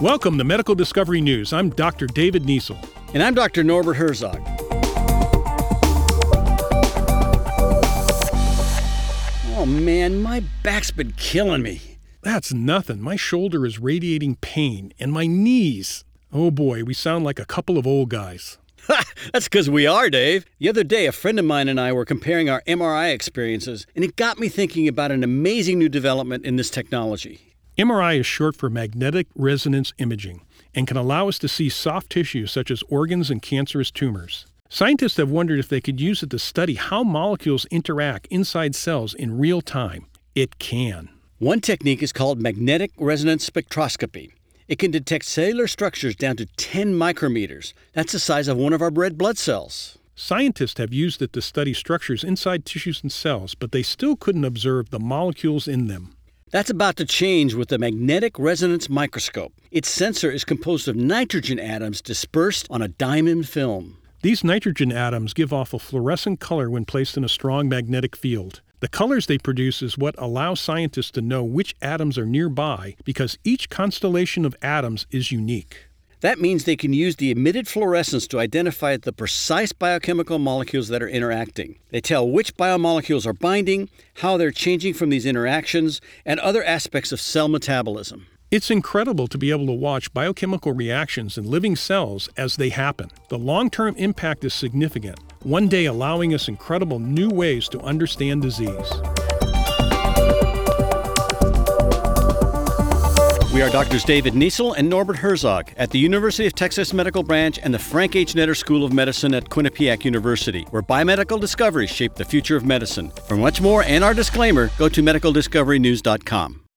Welcome to Medical Discovery News. I'm Dr. David Niesel. And I'm Dr. Norbert Herzog. Oh man, my back's been killing me. That's nothing. My shoulder is radiating pain, and my knees. Oh boy, we sound like a couple of old guys. That's because we are, Dave. The other day, a friend of mine and I were comparing our MRI experiences, and it got me thinking about an amazing new development in this technology. MRI is short for magnetic resonance imaging and can allow us to see soft tissues such as organs and cancerous tumors. Scientists have wondered if they could use it to study how molecules interact inside cells in real time. It can. One technique is called magnetic resonance spectroscopy. It can detect cellular structures down to 10 micrometers. That's the size of one of our red blood cells. Scientists have used it to study structures inside tissues and cells, but they still couldn't observe the molecules in them. That's about to change with the magnetic resonance microscope. Its sensor is composed of nitrogen atoms dispersed on a diamond film. These nitrogen atoms give off a fluorescent color when placed in a strong magnetic field. The colors they produce is what allows scientists to know which atoms are nearby because each constellation of atoms is unique. That means they can use the emitted fluorescence to identify the precise biochemical molecules that are interacting. They tell which biomolecules are binding, how they're changing from these interactions, and other aspects of cell metabolism. It's incredible to be able to watch biochemical reactions in living cells as they happen. The long-term impact is significant, one day allowing us incredible new ways to understand disease. We are Drs. David Niesel and Norbert Herzog at the University of Texas Medical Branch and the Frank H. Netter School of Medicine at Quinnipiac University, where biomedical discoveries shape the future of medicine. For much more and our disclaimer, go to medicaldiscoverynews.com.